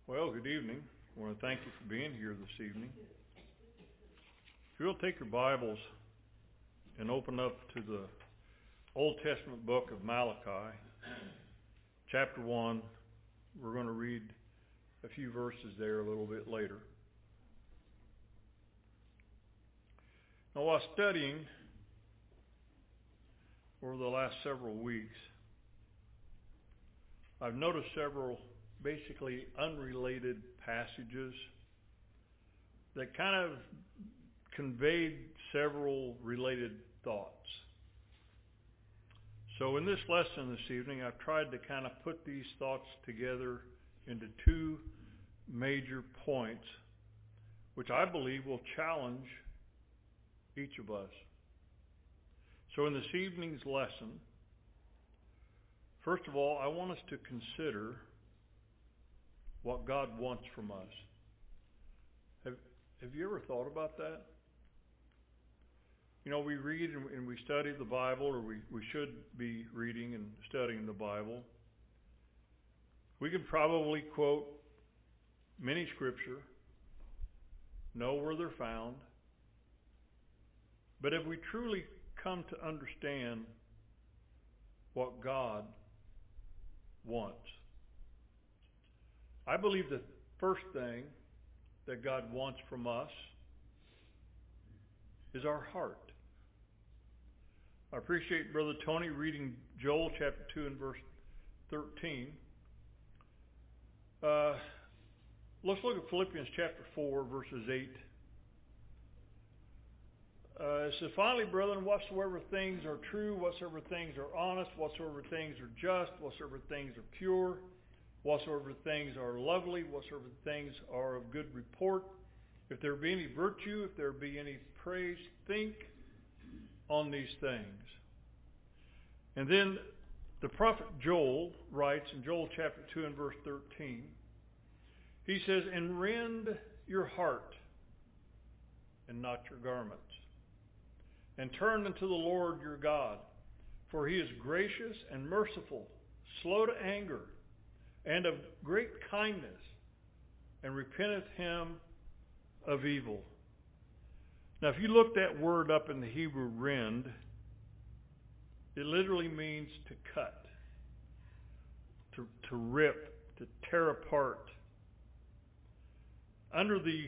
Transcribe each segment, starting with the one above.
Well, good evening. I want to thank you for being here this evening. If you'll take your Bibles and open up to the Old Testament book of Malachi, chapter 1. We're going to read a few verses there a little bit later. Now, while studying over the last several weeks, I've noticed several basically unrelated passages that kind of conveyed several related thoughts. So in this lesson this evening, I've tried to kind of put these thoughts together into two major points, which I believe will challenge each of us. So in this evening's lesson, first of all, I want us to consider what God wants from us. Have you ever thought about that? You know, we read and we study the Bible, or we should be reading and studying the Bible. We can probably quote many scripture, know where they're found, but have we truly come to understand what God wants? I believe the first thing that God wants from us is our heart. I appreciate Brother Tony reading Joel chapter 2 and verse 13. Let's look at Philippians chapter 4, verses 8. It says, "Finally, brethren, whatsoever things are true, whatsoever things are honest, whatsoever things are just, whatsoever things are pure, whatsoever things are lovely, whatsoever things are of good report, if there be any virtue, if there be any praise, think on these things." And then the prophet Joel writes in Joel chapter 2 and verse 13, he says, "And rend your heart and not your garments, and turn unto the Lord your God, for he is gracious and merciful, slow to anger, and of great kindness, and repenteth him of evil." Now, if you look that word up in the Hebrew, rend, it literally means to cut, to rip, to tear apart. Under the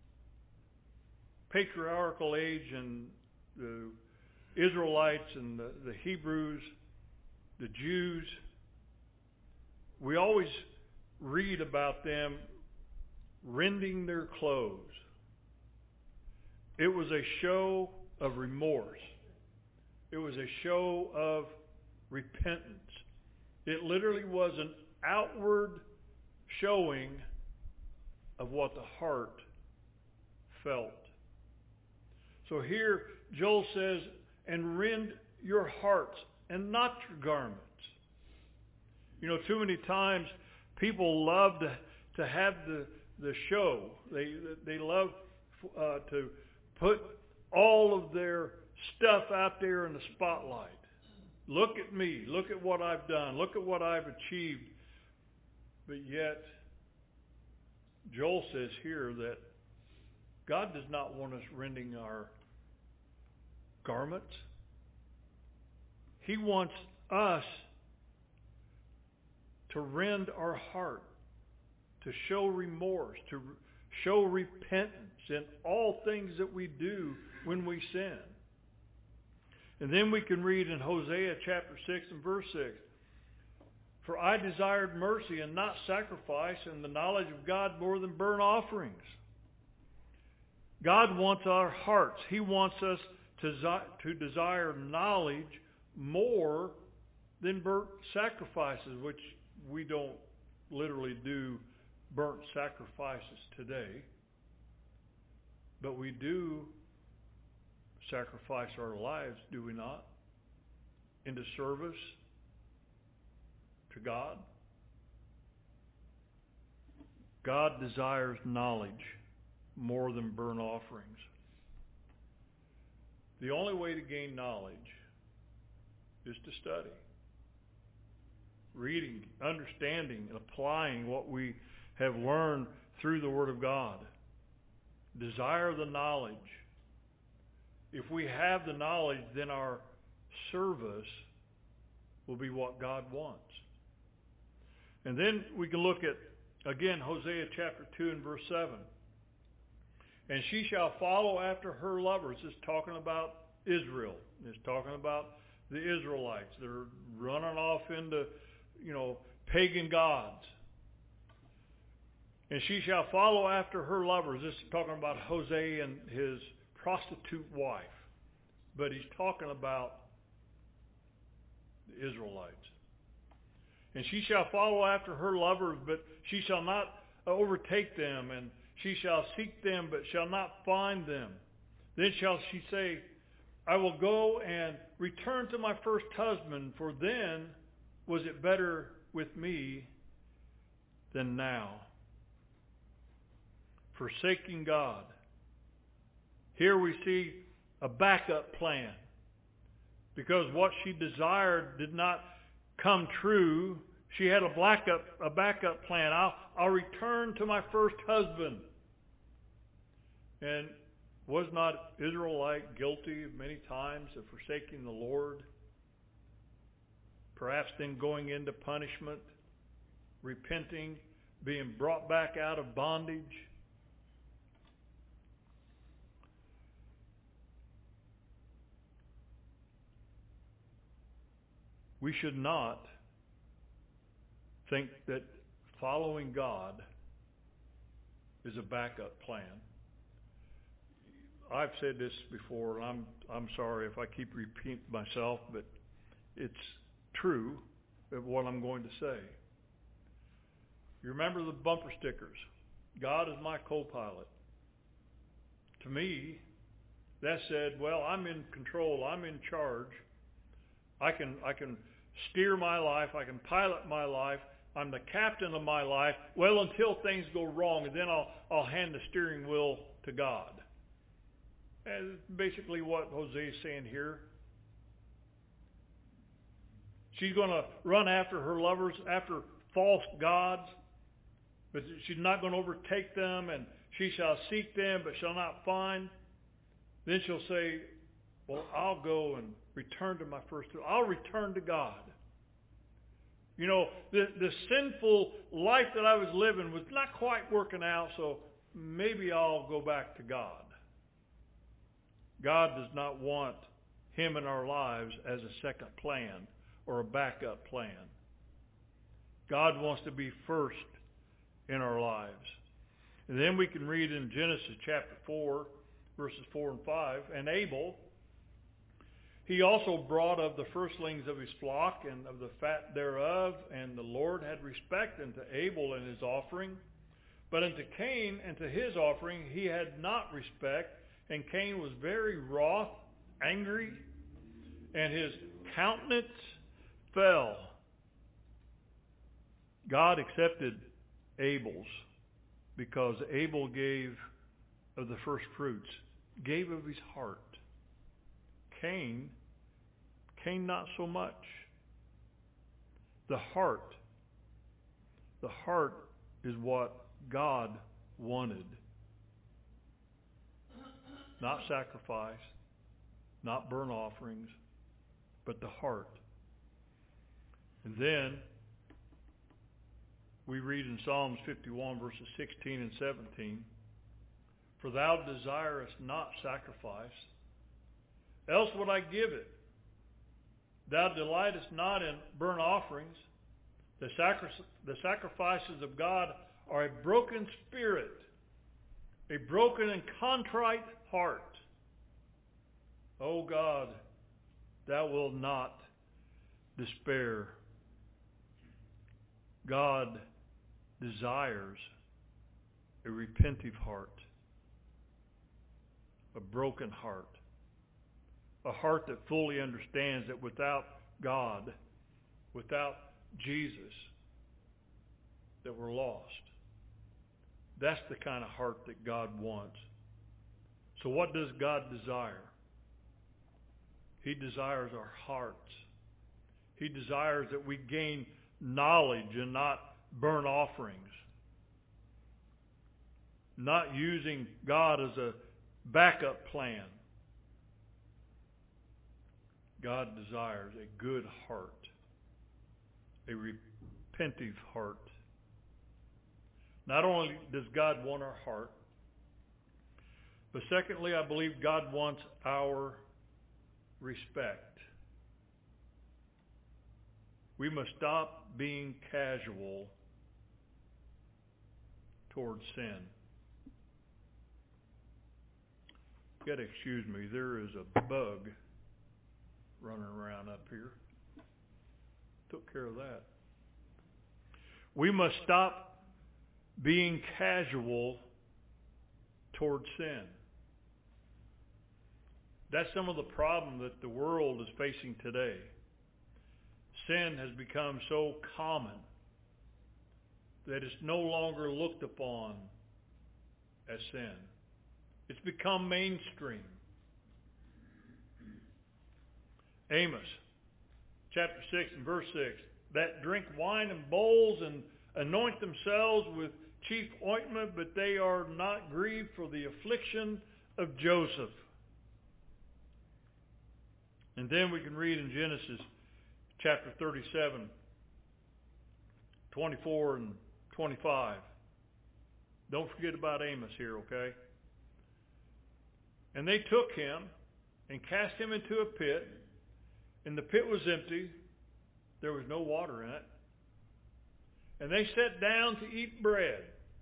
patriarchal age and the Israelites and the Hebrews, the Jews, we always read about them rending their clothes. It was a show of remorse. It was a show of repentance. It literally was an outward showing of what the heart felt. So here Joel says, "And rend your hearts and not your garments." You know, too many times people love to have the show. They love to put all of their stuff out there in the spotlight. Look at me. Look at what I've done. Look at what I've achieved. But yet, Joel says here that God does not want us rending our garments. He wants us to rend our heart, to show remorse, to show repentance in all things that we do when we sin. And then we can read in Hosea chapter 6 and verse 6, "For I desired mercy and not sacrifice, and the knowledge of God more than burnt offerings." God wants our hearts. He wants us to desire knowledge more than burnt sacrifices, which we don't literally do burnt sacrifices today. But we do sacrifice our lives, do we not? Into service to God. God desires knowledge more than burnt offerings. The only way to gain knowledge is to study. Reading, understanding, and applying what we have learned through the Word of God. Desire the knowledge. If we have the knowledge, then our service will be what God wants. And then we can look at, again, Hosea chapter 2 and verse 7. And she shall follow after her lovers. It's talking about Israel. It's talking about the Israelites. They're running off into, pagan gods. And she shall follow after her lovers. This is talking about Hosea and his prostitute wife. But he's talking about the Israelites. And she shall follow after her lovers, but she shall not overtake them. And she shall seek them, but shall not find them. Then shall she say, I will go and return to my first husband, for then was it better with me than now. Forsaking God. Here we see a backup plan. Because what she desired did not come true. She had a backup plan. I'll return to my first husband. And was not Israelite guilty many times of forsaking the Lord? Perhaps then going into punishment, repenting, being brought back out of bondage. We should not think that following God is a backup plan. I've said this before, and I'm sorry if I keep repeating myself, but it's true of what I'm going to say. You remember the bumper stickers? God is my co-pilot. To me, that said, well, I'm in control. I'm in charge. I can steer my life. I can pilot my life. I'm the captain of my life. Well, until things go wrong, and then I'll hand the steering wheel to God. And basically what Hosea is saying here. She's going to run after her lovers, after false gods, but she's not going to overtake them, and she shall seek them, but shall not find. Then she'll say, well, I'll go and return to my first. I'll return to God. The sinful life that I was living was not quite working out, so maybe I'll go back to God. God does not want Him in our lives as a second plan or a backup plan. God wants to be first in our lives. And then we can read in Genesis chapter 4, verses 4 and 5, and Abel, he also brought of the firstlings of his flock and of the fat thereof, and the Lord had respect unto Abel and his offering. But unto Cain and to his offering he had not respect, and Cain was very wroth, angry, and his countenance fell. God accepted Abel's because Abel gave of the first fruits, gave of his heart. Cain not so much. The heart is what God wanted. Not sacrifice, not burnt offerings, but the heart. And then we read in Psalms 51 verses 16 and 17, for thou desirest not sacrifice, else would I give it. Thou delightest not in burnt offerings. The sacrifices of God are a broken spirit, a broken and contrite heart. O God, thou wilt not despair. God desires a repentive heart, a broken heart, a heart that fully understands that without God, without Jesus, that we're lost. That's the kind of heart that God wants. So what does God desire? He desires our hearts. He desires that we gain knowledge and not burnt offerings. not using God as a backup plan. God desires a good heart, a repentive heart. Not only does God want our heart, but secondly, I believe God wants our respect. We must stop being casual towards sin. You got to excuse me, there is a bug running around up here. Took care of that. We must stop being casual towards sin. That's some of the problem that the world is facing today. Sin has become so common that it's no longer looked upon as sin. It's become mainstream. Amos chapter 6 and verse 6, that drink wine in bowls and anoint themselves with chief ointment, but they are not grieved for the affliction of Joseph. And then we can read in Genesis chapter 37, 24 and 25. Don't forget about Amos here, okay? And they took him and cast him into a pit, and the pit was empty. There was no water in it. And they sat down to eat bread.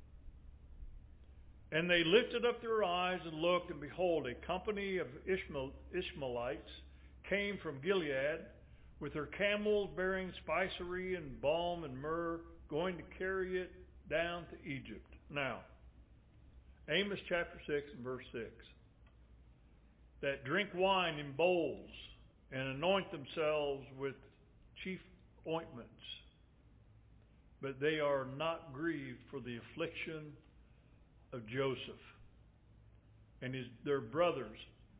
And they lifted up their eyes and looked, and behold, a company of Ishmaelites came from Gilead with their camels bearing spicery and balm and myrrh, going to carry it down to Egypt. Now, Amos chapter 6 and verse 6. That drink wine in bowls and anoint themselves with chief ointments, but they are not grieved for the affliction of Joseph and their brothers,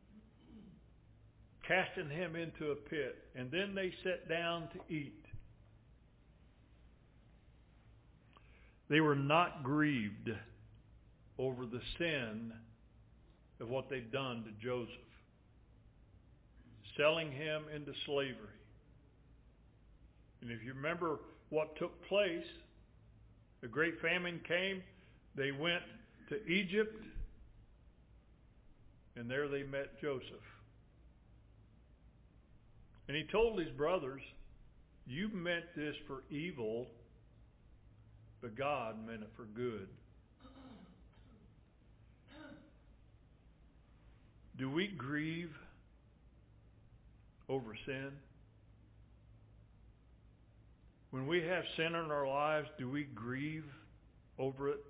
casting him into a pit, and then they sat down to eat. They were not grieved over the sin of what they'd done to Joseph, selling him into slavery. And if you remember what took place, the great famine came, they went to Egypt, and there they met Joseph. And he told his brothers, you meant this for evil, but God meant it for good. Do we grieve over sin? When we have sin in our lives, do we grieve over it?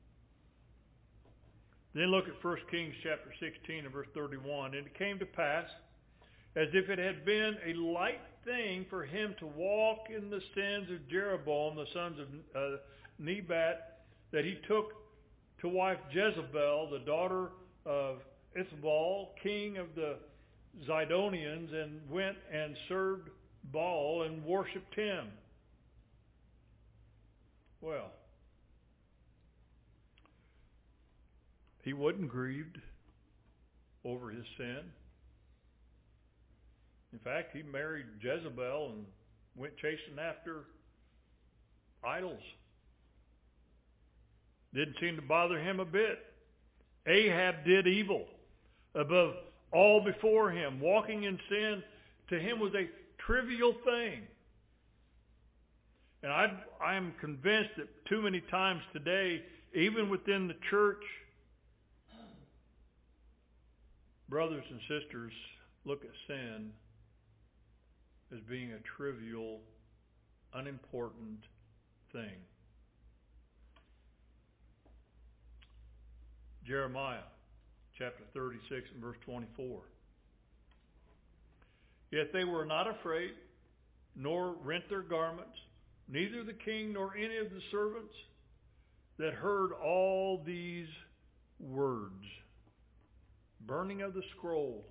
Then look at 1 Kings chapter 16 and verse 31. And it came to pass, as if it had been a light thing for him to walk in the sins of Jeroboam, the sons of Nebat, that he took to wife Jezebel, the daughter of Ethbaal, king of the Zidonians, and went and served Baal and worshipped him. Well, he wasn't grieved over his sin. In fact, he married Jezebel and went chasing after idols. Didn't seem to bother him a bit. Ahab did evil above all before him. Walking in sin to him was a trivial thing. And I am convinced that too many times today, even within the church, brothers and sisters look at sin as being a trivial, unimportant thing. Jeremiah chapter 36 and verse 24. Yet they were not afraid, nor rent their garments, neither the king nor any of the servants that heard all these words. Burning of the scroll.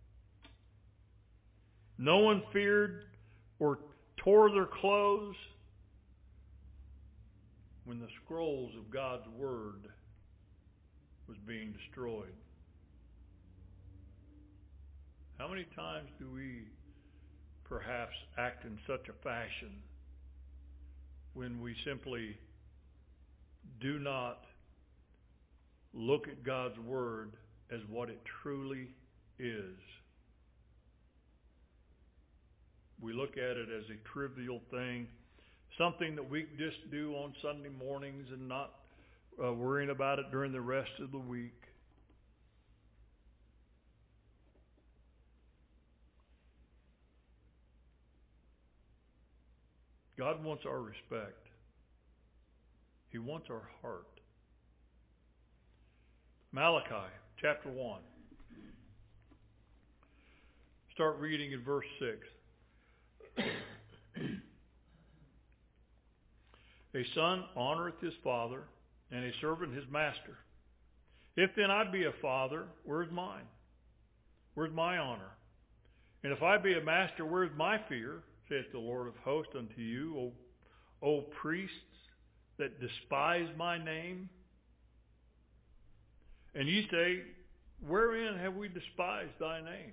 No one feared or tore their clothes when the scrolls of God's word was being destroyed. How many times do we perhaps act in such a fashion when we simply do not look at God's Word as what it truly is? We look at it as a trivial thing, something that we just do on Sunday mornings and not worrying about it during the rest of the week. God wants our respect. He wants our heart. Malachi chapter 1. Start reading in verse 6. A son honoreth his father, and a servant his master. If then I be a father, where's mine? Where's my honor? And if I be a master, where's my fear? Saith the Lord of hosts unto you, O priests that despise my name. And ye say, wherein have we despised thy name?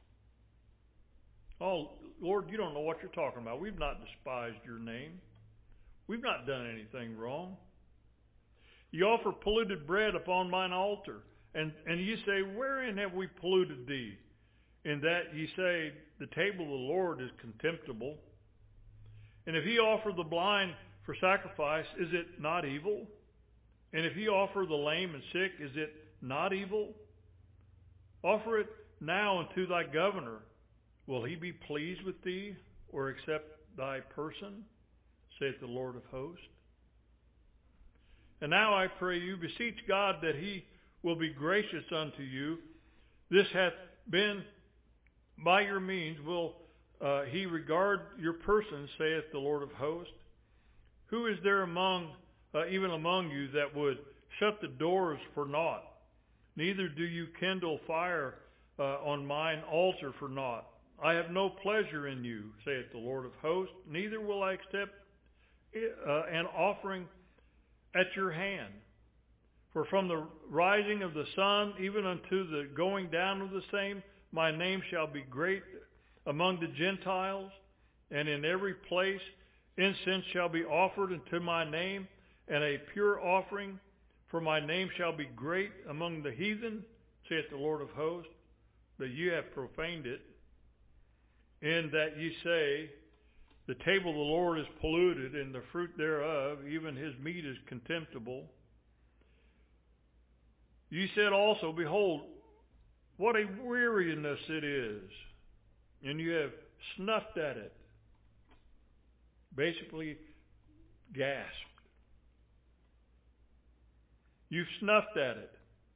Oh, Lord, you don't know what you're talking about. We've not despised your name. We've not done anything wrong. You offer polluted bread upon mine altar, and you say, wherein have we polluted thee? In that ye say, the table of the Lord is contemptible. And if ye offer the blind for sacrifice, is it not evil? And if ye offer the lame and sick, is it not evil? Offer it now unto thy governor. Will he be pleased with thee, or accept thy person? Saith the Lord of hosts. And now I pray you, beseech God that he will be gracious unto you. This hath been by your means. Will he regard your person, saith the Lord of hosts? Who is there even among you that would shut the doors for naught? Neither do you kindle fire on mine altar for naught. I have no pleasure in you, saith the Lord of hosts. Neither will I accept an offering at your hand. For from the rising of the sun even unto the going down of the same, my name shall be great among the Gentiles, and in every place incense shall be offered unto my name, and a pure offering, for my name shall be great among the heathen, saith the Lord of hosts. But you have profaned it, in that ye say, the table of the Lord is polluted, and the fruit thereof, even his meat, is contemptible. Ye said also, behold, what a weariness it is, and you have snuffed at it. Basically, gasped. You've snuffed at it,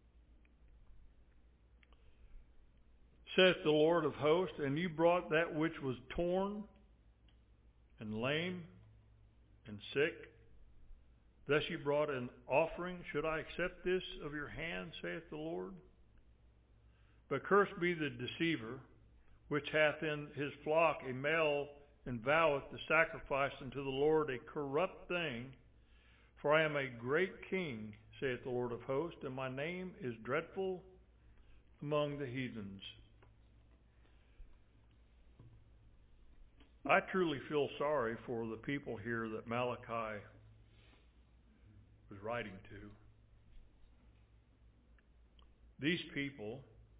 saith the Lord of hosts, and you brought that which was torn and lame and sick. Thus you brought an offering. Should I accept this of your hand, saith the Lord? But cursed be the deceiver, which hath in his flock a male, and voweth to sacrifice unto the Lord a corrupt thing. For I am a great king, saith the Lord of hosts, and my name is dreadful among the heathens. I truly feel sorry for the people here that Malachi was writing to. These people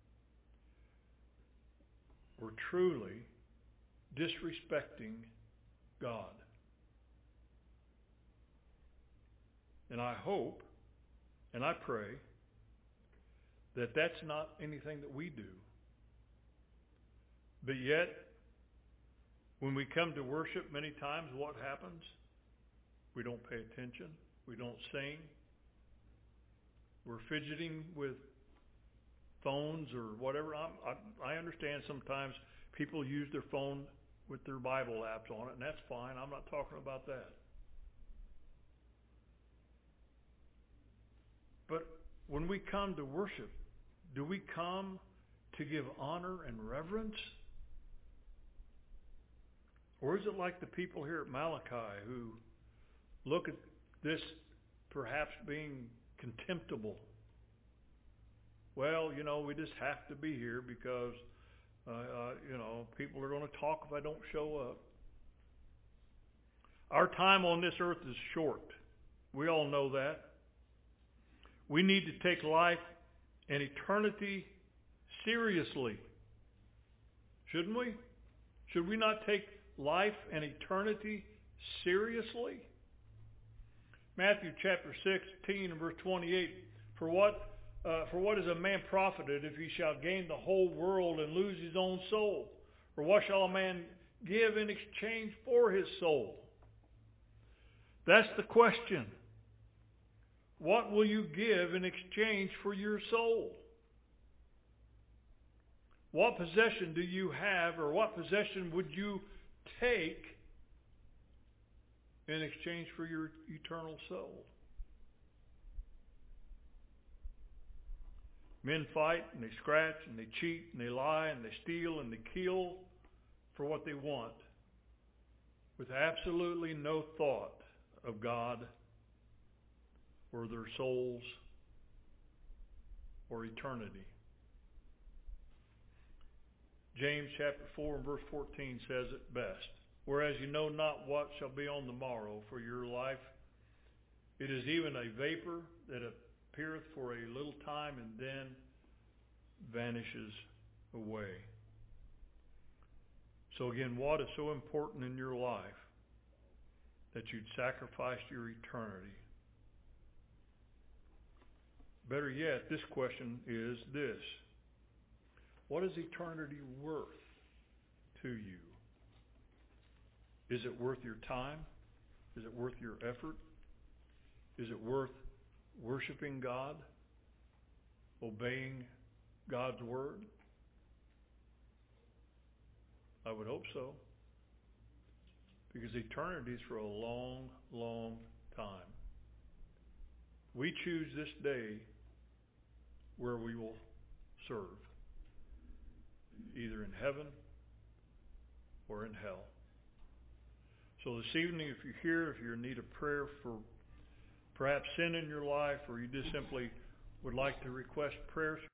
were truly disrespecting God. And I hope and I pray that that's not anything that we do. But yet, when we come to worship, many times what happens? We don't pay attention. We don't sing. We're fidgeting with phones or whatever. I understand sometimes people use their phone with their Bible apps on it, and that's fine. I'm not talking about that. But when we come to worship, do we come to give honor and reverence? Or is it like the people here at Malachi who look at this perhaps being contemptible? well, we just have to be here because, people are going to talk if I don't show up. Our time on this earth is short. We all know that. We need to take life and eternity seriously. Shouldn't we? Should we not take life and eternity seriously? Matthew chapter 16 and verse 28. For what is a man profited if he shall gain the whole world and lose his own soul? Or what shall a man give in exchange for his soul? That's the question. What will you give in exchange for your soul? What possession do you have, or what possession would you take in exchange for your eternal soul? Men fight and they scratch and they cheat and they lie and they steal and they kill for what they want, with absolutely no thought of God or their souls or eternity. James chapter 4 and verse 14 says it best. Whereas you know not what shall be on the morrow, for your life, it is even a vapor that appeareth for a little time and then vanishes away. So again, what is so important in your life that you'd sacrifice your eternity? Better yet, this question is this: what is eternity worth to you? Is it worth your time? Is it worth your effort? Is it worth worshiping God? Obeying God's word? I would hope so. Because eternity is for a long, long time. We choose this day where we will serve, either in heaven or in hell. So this evening, if you're here, if you're in need of prayer for perhaps sin in your life, or you just simply would like to request prayer